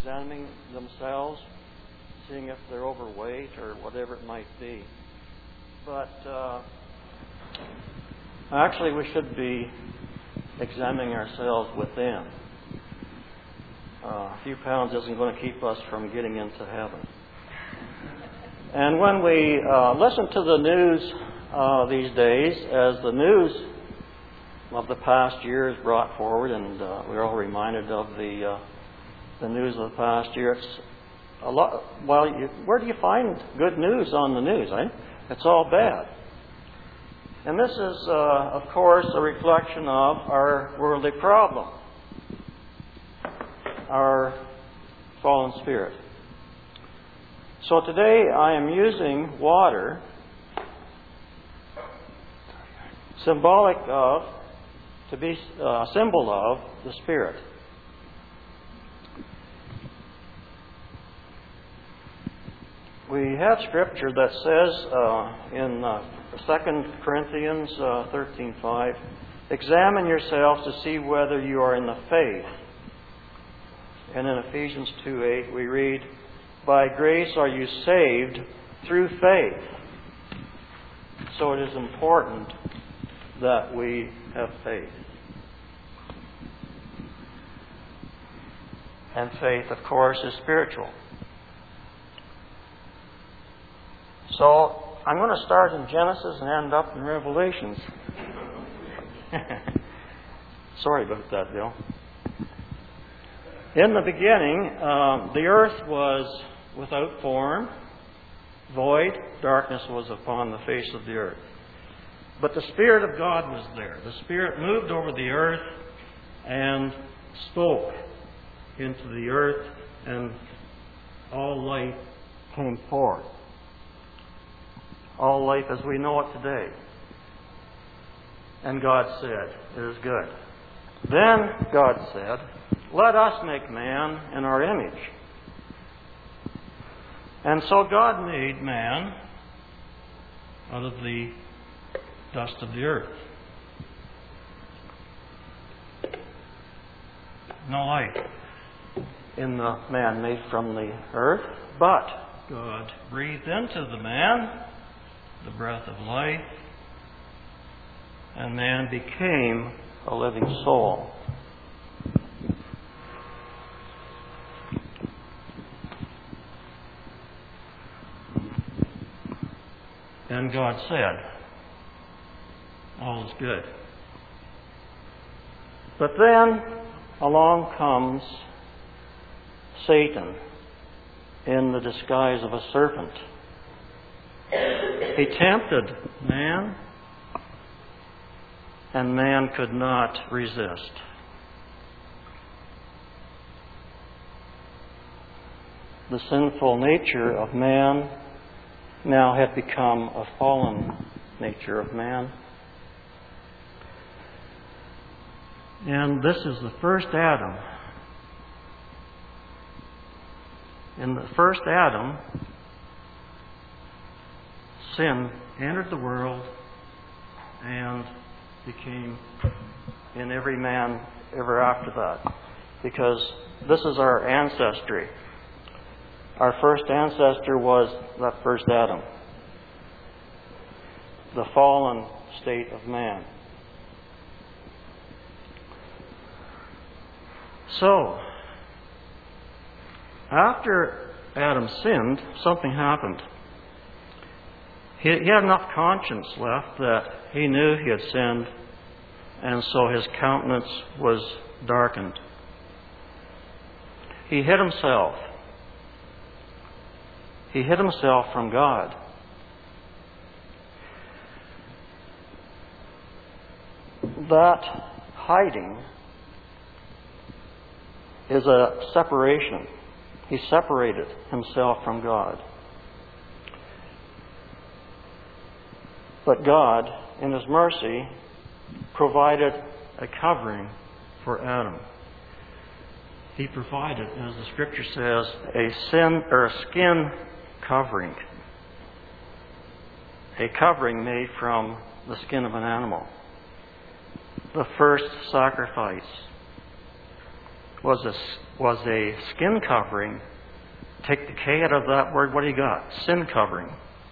examining themselves, seeing if they're overweight or whatever it might be. But actually we should be examining ourselves within. A few pounds isn't going to keep us from getting into heaven. And when we listen to the news these days, as the news of the past year is brought forward, and we're all reminded of the news of the past year, it's a lot. Well, where do you find good news on the news? It's all bad. And this is, of course, a reflection of our worldly problem, our fallen spirit. So today I am using water, symbolic of, to be a symbol of the Spirit. We have scripture that says in 2 Corinthians 13:5, examine yourselves to see whether you are in the faith. And in Ephesians 2:8 we read, by grace are you saved through faith. So it is important that we have faith. And faith, of course, is spiritual. So I'm going to start in Genesis and end up in Revelations. Sorry about that, Bill. In the beginning, the earth was without form, void, darkness was upon the face of the earth. But the Spirit of God was there. The Spirit moved over the earth and spoke into the earth, and all life came forth. All life as we know it today. And God said, it is good. Then God said, let us make man in our image. And so God made man out of the dust of the earth. No life in the man made from the earth, but God breathed into the man the breath of life, and man became a living soul. And God said, all is good. But then along comes Satan in the disguise of a serpent. He tempted man, and man could not resist. The sinful nature of man now had become a fallen nature of man. And this is the first Adam. In the first Adam, sin entered the world and became in every man ever after that. Because this is our ancestry. Our first ancestor was that first Adam, the fallen state of man. So, after Adam sinned, something happened. He had enough conscience left that he knew he had sinned, and so his countenance was darkened. He hid himself. He hid himself from God. That hiding is a separation. He separated himself from God. But God, in His mercy, provided a covering for Adam. He provided, as the Scripture says, a skin covering. A covering made from the skin of an animal. The first sacrifice. was a skin covering. Take the K out of that word, what do you got? Sin covering.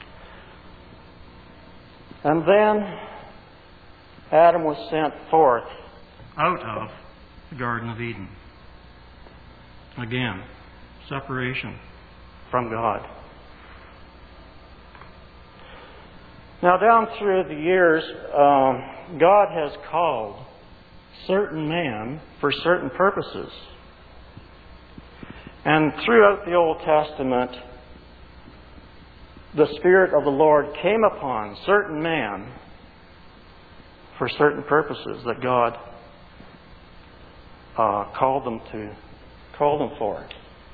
And then Adam was sent forth out of the Garden of Eden. Again, separation from God. Now, down through the years, God has called certain men for certain purposes. And throughout the Old Testament, the Spirit of the Lord came upon certain men for certain purposes that God called them for.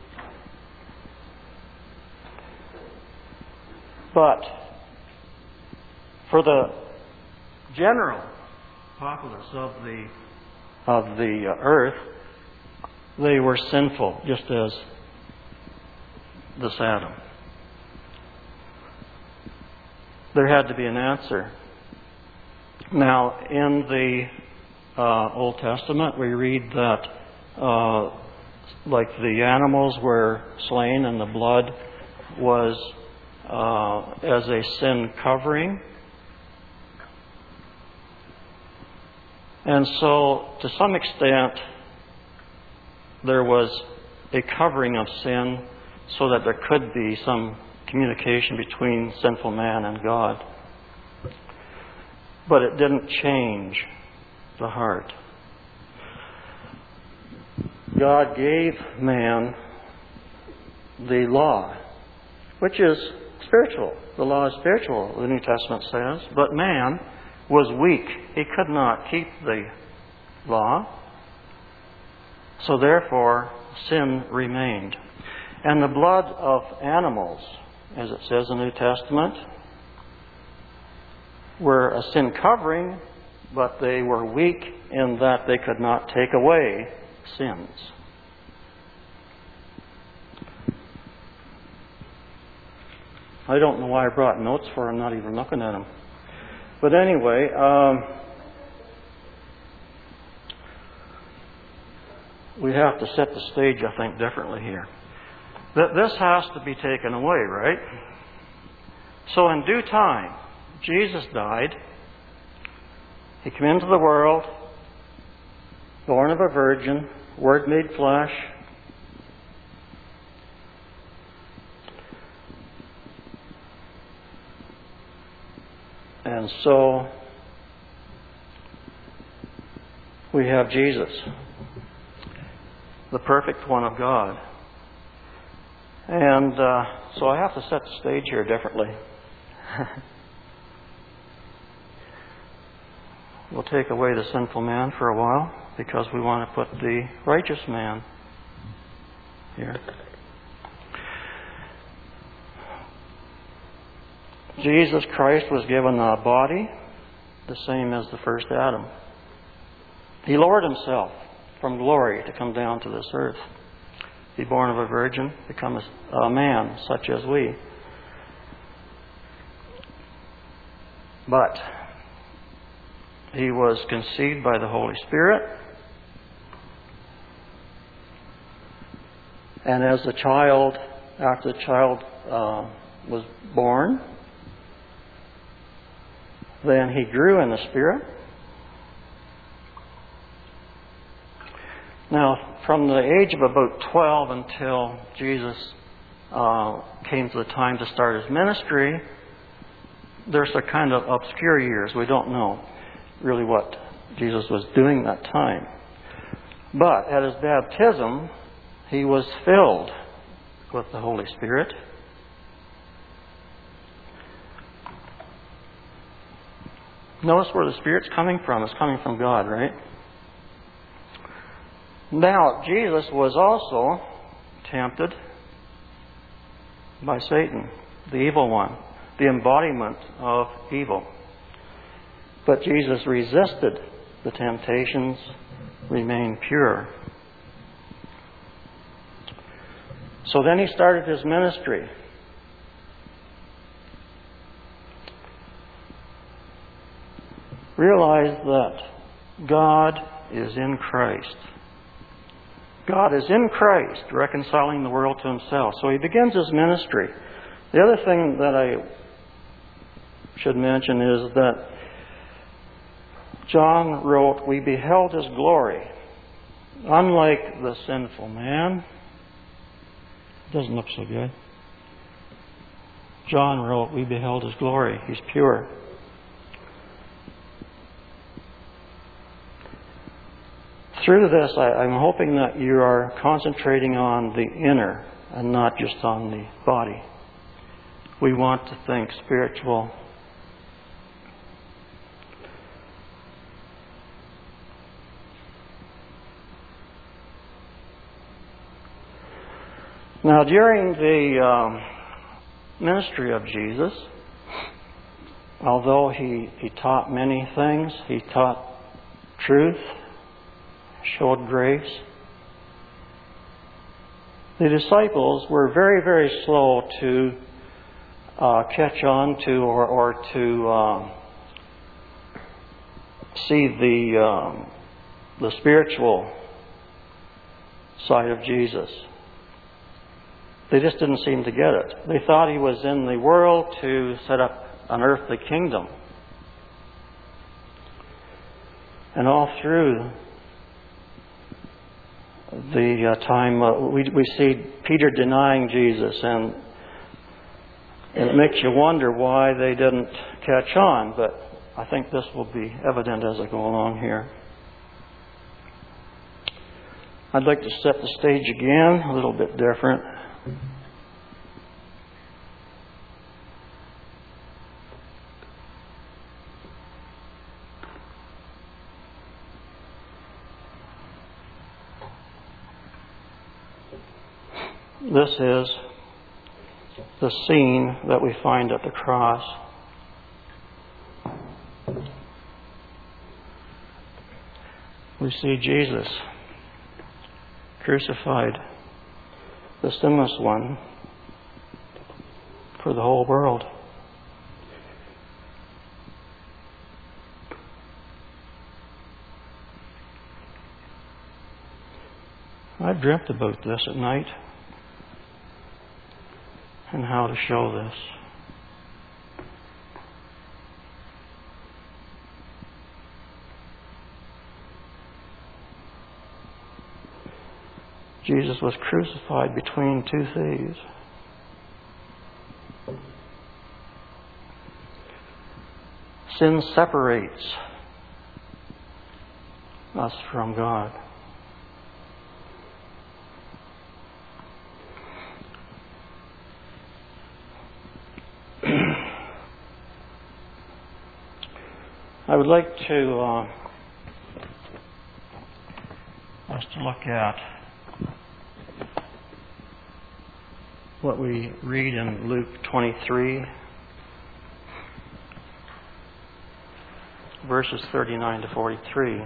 But for the general populace of the earth, they were sinful, just as this Adam. There had to be an answer. Now, in the Old Testament, we read that like the animals were slain and the blood was as a sin covering. And so, to some extent, there was a covering of sin so that there could be some communication between sinful man and God. But it didn't change the heart. God gave man the law, which is spiritual. The law is spiritual, the New Testament says. But man was weak. He could not keep the law. So therefore, sin remained. And the blood of animals, as it says in the New Testament, were a sin covering, but they were weak in that they could not take away sins. I don't know why I brought notes for. I'm not even looking at them. But anyway, we have to set the stage, I think, differently here. This has to be taken away, right? So in due time, Jesus died. He came into the world, born of a virgin, Word made flesh. And so we have Jesus, the perfect one of God. And so I have to set the stage here differently. We'll take away the sinful man for a while because we want to put the righteous man here. Jesus Christ was given a body the same as the first Adam. He lowered himself from glory to come down to this earth. Be born of a virgin, become a man such as we. But he was conceived by the Holy Spirit. And as the child, after the child was born, then he grew in the Spirit. Now, from the age of about 12 until Jesus came to the time to start his ministry, there's a kind of obscure years. We don't know really what Jesus was doing that time. But at his baptism, he was filled with the Holy Spirit. Notice where the Spirit's coming from. It's coming from God, right? Now, Jesus was also tempted by Satan, the evil one, the embodiment of evil. But Jesus resisted the temptations, remained pure. So then he started his ministry. Realize that God is in Christ. God is in Christ, reconciling the world to Himself. So He begins His ministry. The other thing that I should mention is that John wrote, "We beheld His glory." Unlike the sinful man, it doesn't look so good. John wrote, "We beheld His glory." He's pure. Through this, I'm hoping that you are concentrating on the inner and not just on the body. We want to think spiritual. Now, during the ministry of Jesus, although He taught many things, He taught truth, showed grace, the disciples were very, very slow to catch on to or to see the spiritual side of Jesus. They just didn't seem to get it. They thought He was in the world to set up an earthly kingdom. And all through the time, we see Peter denying Jesus, and it makes you wonder why they didn't catch on, but I think this will be evident as I go along here. I'd like to set the stage again, a little bit different. This is the scene that we find at the cross. We see Jesus crucified, the sinless one, for the whole world. I've dreamt about this at night and how to show this. Jesus was crucified between two thieves. Sin separates us from God. I would like to us to look at what we read in Luke 23, verses 39 to 43.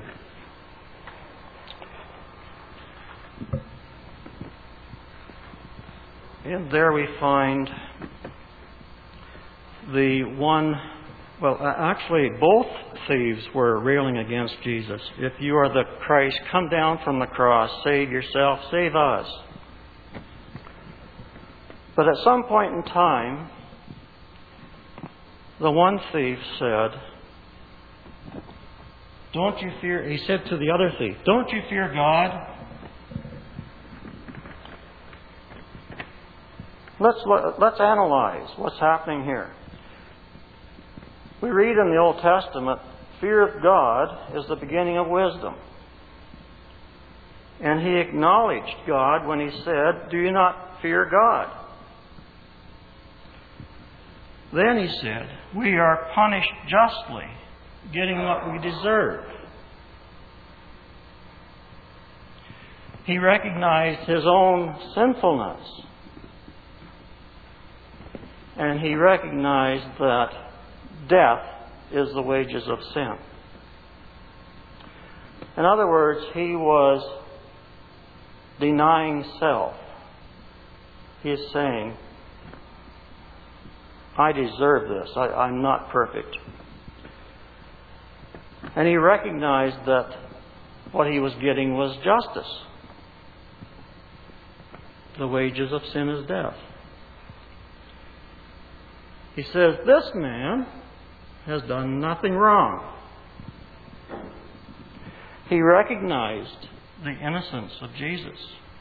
And there we find the one, well, actually both thieves were railing against Jesus. If you are the Christ, come down from the cross, save yourself, save us. But at some point in time, the one thief said, "Don't you fear," he said to the other thief, "Don't you fear God?" Let's analyze what's happening here. We read in the Old Testament, fear of God is the beginning of wisdom. And he acknowledged God when he said, "Do you not fear God?" Then he said, "We are punished justly, getting what we deserve." He recognized his own sinfulness. And he recognized that death is the wages of sin. In other words, he was denying self. He is saying, I deserve this. I'm not perfect. And he recognized that what he was getting was justice. the wages of sin is death. He says, this man has done nothing wrong. He recognized the innocence of Jesus.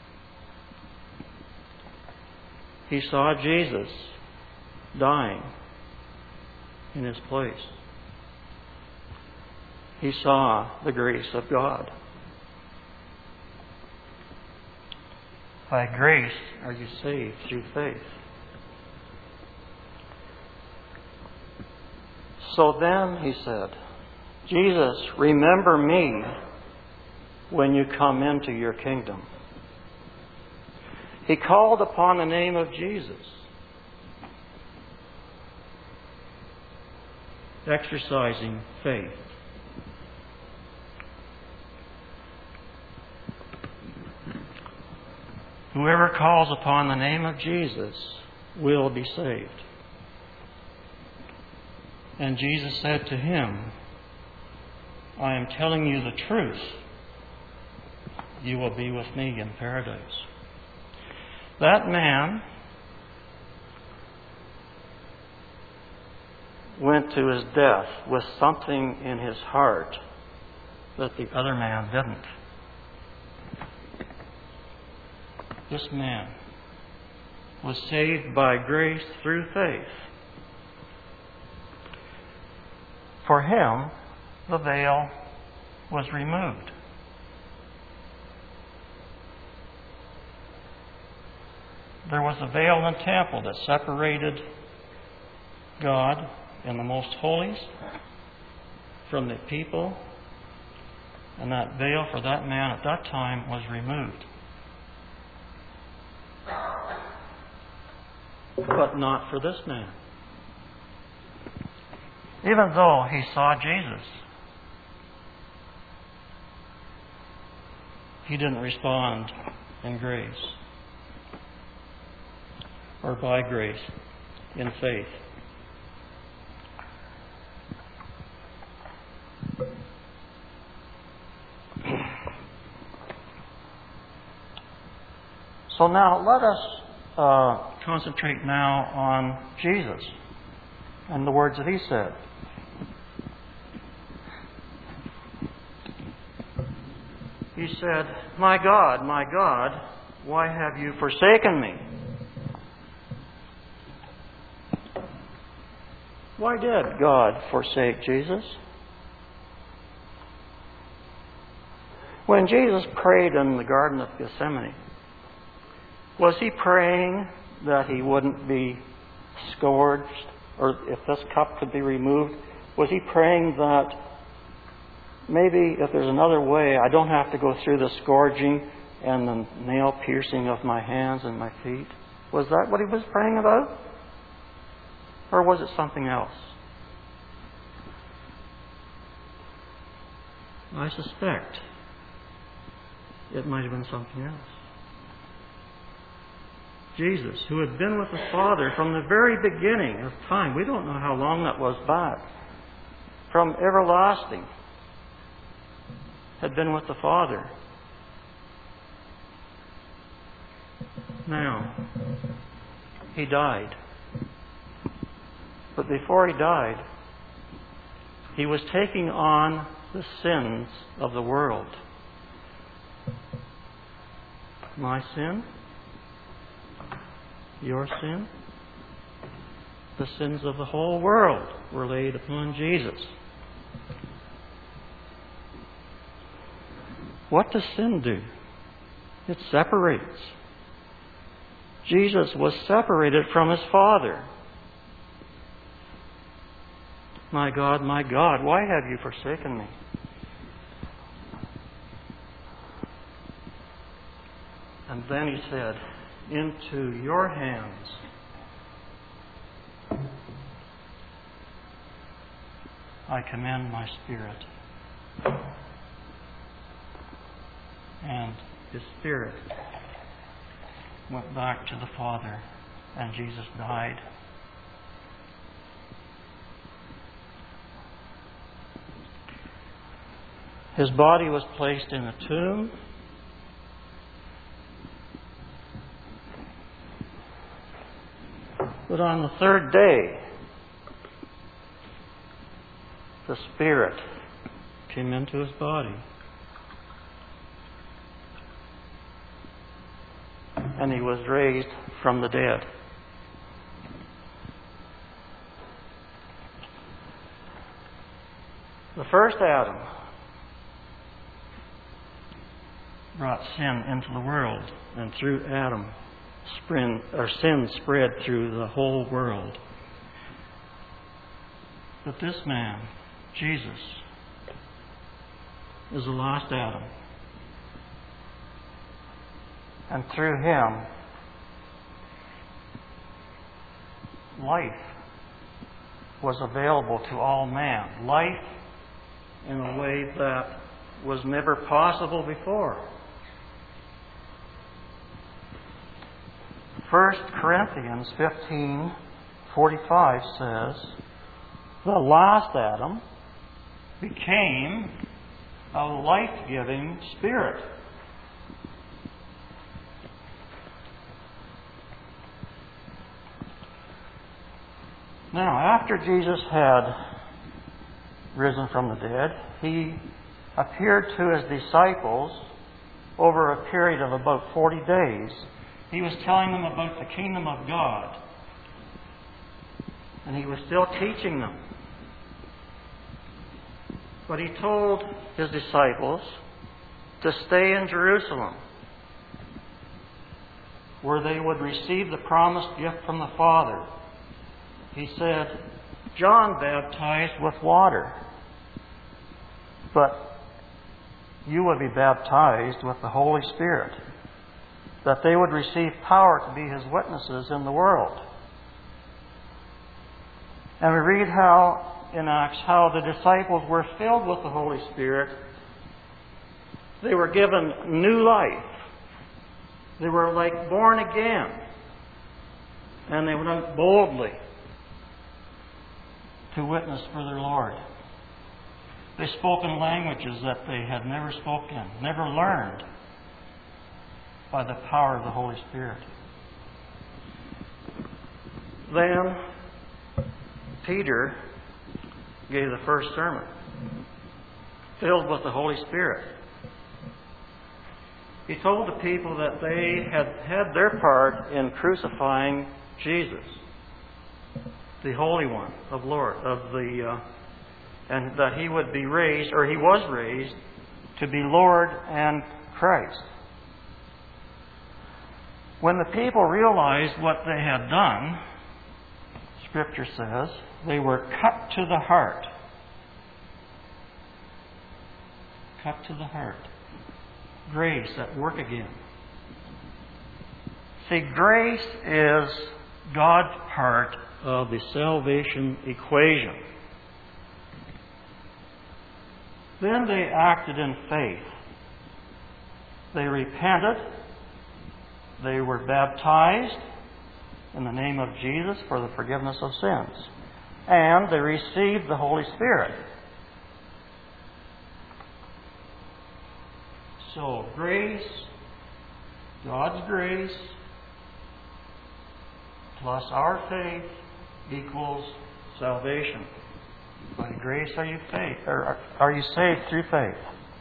He saw Jesus dying in his place. He saw the grace of God. By grace are you saved through faith. So then, he said, Jesus, remember me when you come into your kingdom. He called upon the name of Jesus, exercising faith. Whoever calls upon the name of Jesus will be saved. And Jesus said to him, I am telling you the truth. You will be with me in paradise. That man went to his death with something in his heart that the other man didn't. This man was saved by grace through faith. For him, the veil was removed. There was a veil in the temple that separated God in the most holies from the people, and that veil for that man at that time was removed. But not for this man. Even though he saw Jesus, he didn't respond in grace, or by grace, in faith. So now let us concentrate now on Jesus and the words that he said. He said, my God, why have you forsaken me? Why did God forsake Jesus? When Jesus prayed in the Garden of Gethsemane, was he praying that he wouldn't be scourged, or if this cup could be removed? Was he praying that maybe if there's another way, I don't have to go through the scourging and the nail piercing of my hands and my feet? Was that what he was praying about? Or was it something else? I suspect it might have been something else. Jesus, who had been with the Father from the very beginning of time, we don't know how long that was back, from everlasting, had been with the Father. Now, he died. But before he died, he was taking on the sins of the world. My sin? Your sin? The sins of the whole world were laid upon Jesus. What does sin do? It separates. Jesus was separated from his Father. My God, why have you forsaken me? And then he said, into your hands I commend my spirit. And his spirit went back to the Father, and Jesus died. His body was placed in a tomb. But on the third day, the Spirit came into his body. And he was raised from the dead. The first Adam brought sin into the world, and through Adam, sin spread through the whole world. But this man, Jesus, is the last Adam. And through him, life was available to all man. Life in a way that was never possible before. 1 Corinthians 15:45 says, the last Adam became a life-giving spirit. Now, after Jesus had risen from the dead, he appeared to his disciples over a period of about 40 days. He was telling them about the kingdom of God. And he was still teaching them. But he told his disciples to stay in Jerusalem, where they would receive the promised gift from the Father. He said, John baptized with water, but you would be baptized with the Holy Spirit, that they would receive power to be his witnesses in the world. And we read in Acts how the disciples were filled with the Holy Spirit. They were given new life. They were like born again. And they went out boldly to witness for their Lord. They spoke in languages that they had never spoken, never learned, by the power of the Holy Spirit. Then Peter gave the first sermon, filled with the Holy Spirit. He told the people that they had their part in crucifying Jesus, the Holy One of Lord, and that he would be raised, or he was raised, to be Lord and Christ. When the people realized what they had done, Scripture says, they were cut to the heart. Cut to the heart. Grace at work again. See, grace is God's part of the salvation equation. Then they acted in faith. They repented. They were baptized in the name of Jesus for the forgiveness of sins. And they received the Holy Spirit. So, grace, God's grace, plus our faith equals salvation. By grace are you saved through faith.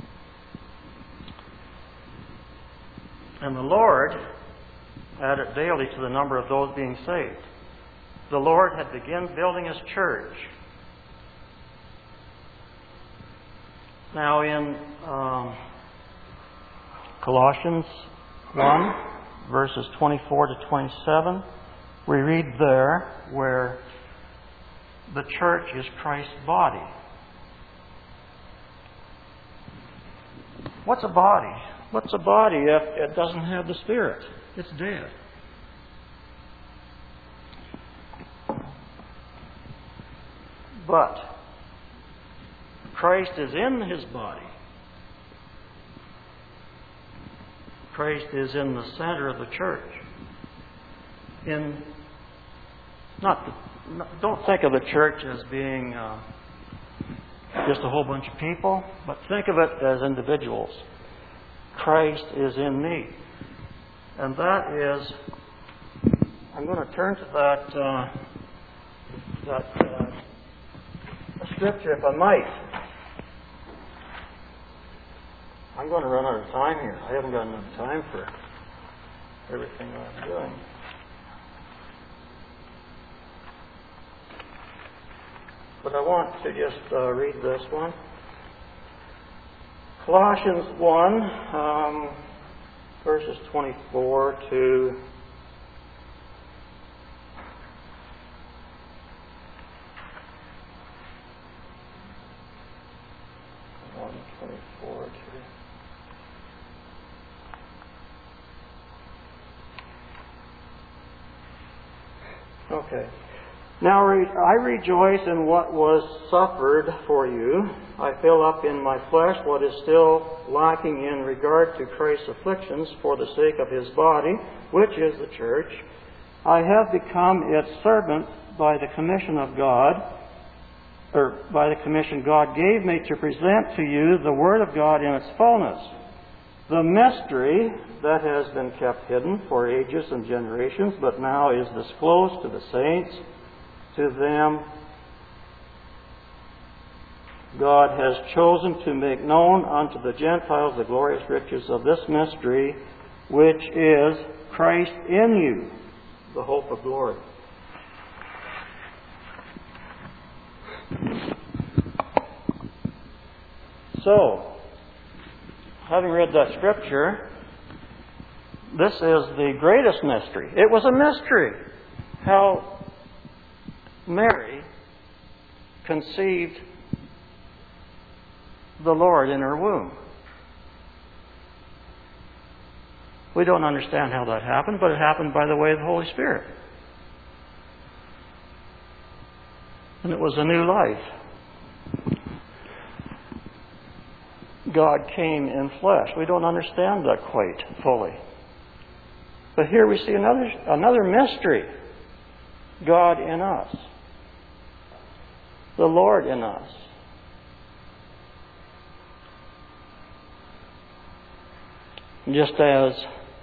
And the Lord added daily to the number of those being saved. The Lord had begun building His church. Now in Colossians 1, verses 24 to 27, we read there where the church is Christ's body. What's a body? What's a body if it doesn't have the Spirit? It's dead. But Christ is in His body. Christ is in the center of the church. Don't think of the church as being just a whole bunch of people, but think of it as individuals. Christ is in me. And that is I'm going to turn to that scripture, if I might. I'm going to run out of time here. I haven't got enough time for everything I'm doing. But I want to just read this one. Colossians 1, verses 24 to 1:24 to. Okay. Now I rejoice in what was suffered for you. I fill up in my flesh what is still lacking in regard to Christ's afflictions for the sake of His body, which is the church. I have become its servant by the commission of God, or by the commission God gave me to present to you the Word of God in its fullness, the mystery that has been kept hidden for ages and generations, but now is disclosed to the saints. To them God has chosen to make known unto the Gentiles the glorious riches of this mystery, which is Christ in you, the hope of glory. So, having read that scripture, this is the greatest mystery. It was a mystery how Mary conceived the Lord in her womb. We don't understand how that happened, but it happened by the way of the Holy Spirit. And it was a new life. God came in flesh. We don't understand that quite fully. But here we see another mystery. God in us. The Lord in us. Just as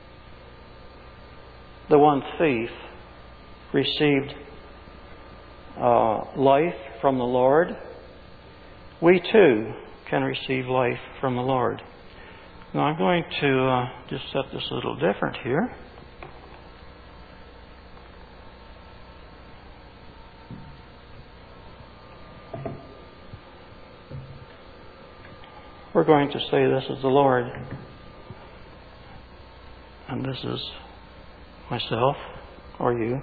the one thief received life from the Lord, we too can receive life from the Lord. Now I'm going to just set this a little different here. We're going to say this is the Lord, and this is myself or you.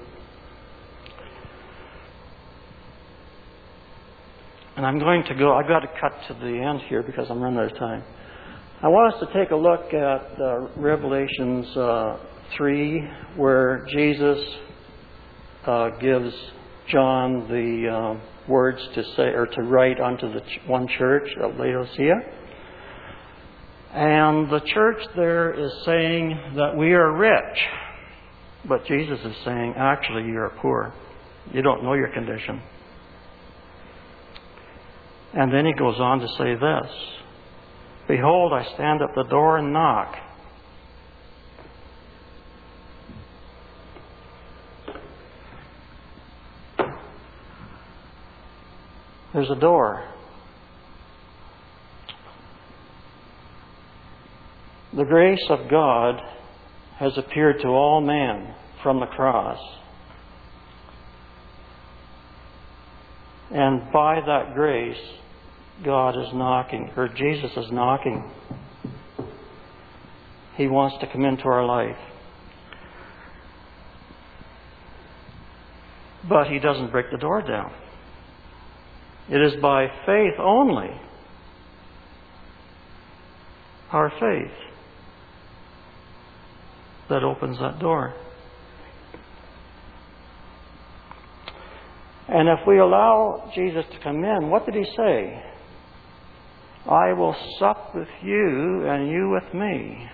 And I'm going to go, I've got to cut to the end here because I'm running out of time. I want us to take a look at Revelations 3, where Jesus gives John the words to say, or to write unto the one church at Laodicea. And the church there is saying that we are rich. But Jesus is saying, actually, you are poor. You don't know your condition. And then he goes on to say this, behold, I stand at the door and knock. There's a door. The grace of God has appeared to all men from the cross. And by that grace, God is knocking, or Jesus is knocking. He wants to come into our life. But He doesn't break the door down. It is by faith only, our faith, that opens that door. And if we allow Jesus to come in, what did He say? I will sup with you and you with me.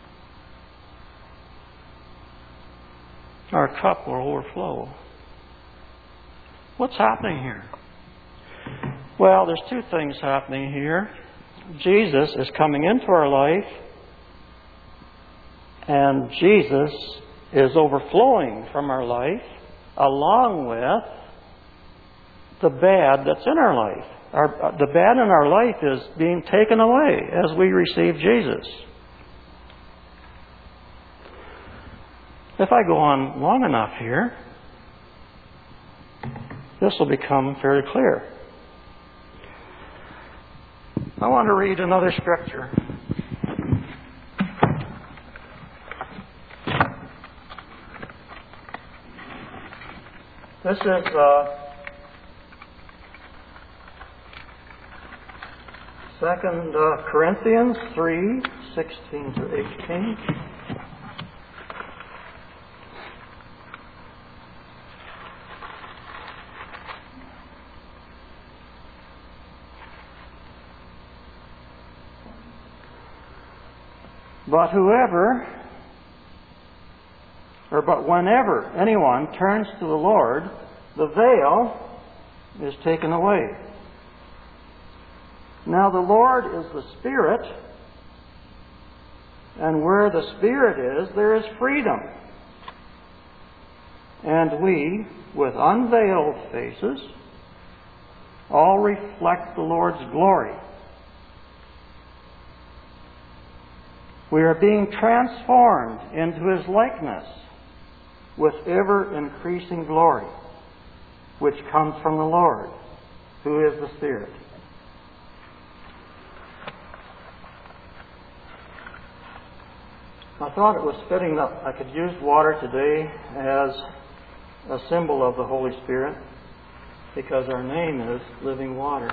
Our cup will overflow. What's happening here? Well, there's two things happening here. Jesus is coming into our life, and Jesus is overflowing from our life, along with the bad that's in our life. The bad in our life is being taken away as we receive Jesus. If I go on long enough here, this will become fairly clear. I want to read another scripture. This is 2 Corinthians 3:16-18. But whenever anyone turns to the Lord, the veil is taken away. Now the Lord is the Spirit, and where the Spirit is, there is freedom. And we, with unveiled faces, all reflect the Lord's glory. We are being transformed into His likeness with ever-increasing glory, which comes from the Lord, who is the Spirit. I thought it was fitting that I could use water today as a symbol of the Holy Spirit, because our name is living water.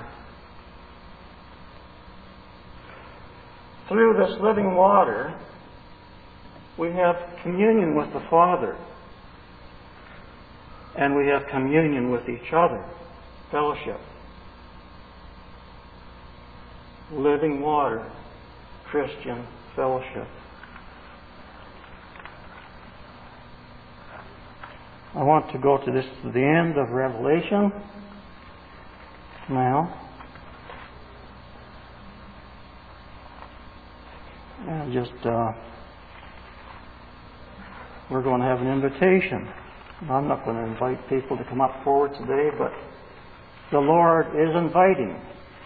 Through this living water, we have communion with the Father, and we have communion with each other, fellowship. Living water, Christian fellowship. I want to go to the end of Revelation now. And we're going to have an invitation. I'm not going to invite people to come up forward today, but the Lord is inviting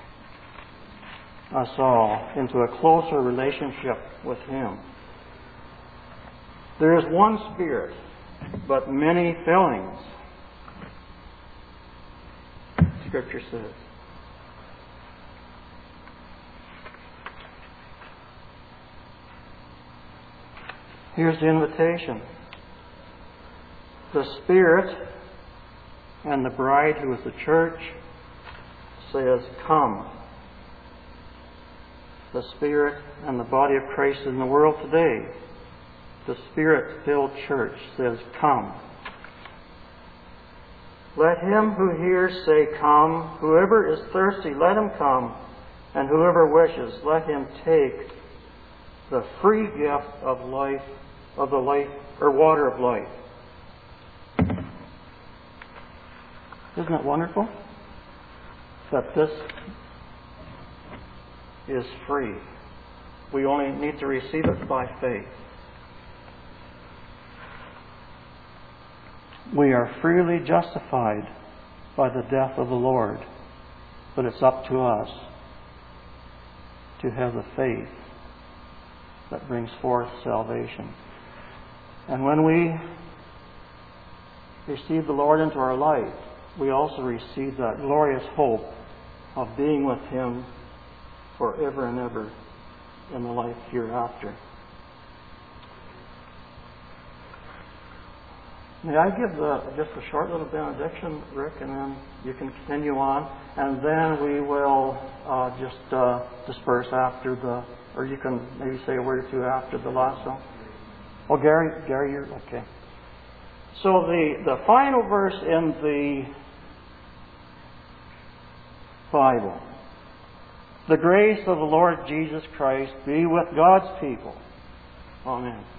us all into a closer relationship with Him. There is one Spirit, but many fillings, Scripture says. Here's the invitation. The Spirit and the bride, who is the church, says, "Come." The Spirit and the body of Christ in the world today, the Spirit-filled church, says, "Come." Let him who hears say, "Come." Whoever is thirsty, let him come. And whoever wishes, let him take the free gift of life, of the life, or water of life. Isn't it wonderful that this is free? We only need to receive it by faith. We are freely justified by the death of the Lord, but it's up to us to have the faith that brings forth salvation. And when we receive the Lord into our life, we also receive that glorious hope of being with Him forever and ever in the life hereafter. May I give just a short little benediction, Rick, and then you can continue on, and then we will disperse after or you can maybe say a word or two after the last song. Oh, Gary, you're okay. So the final verse in the Bible: "The grace of the Lord Jesus Christ be with God's people." Amen.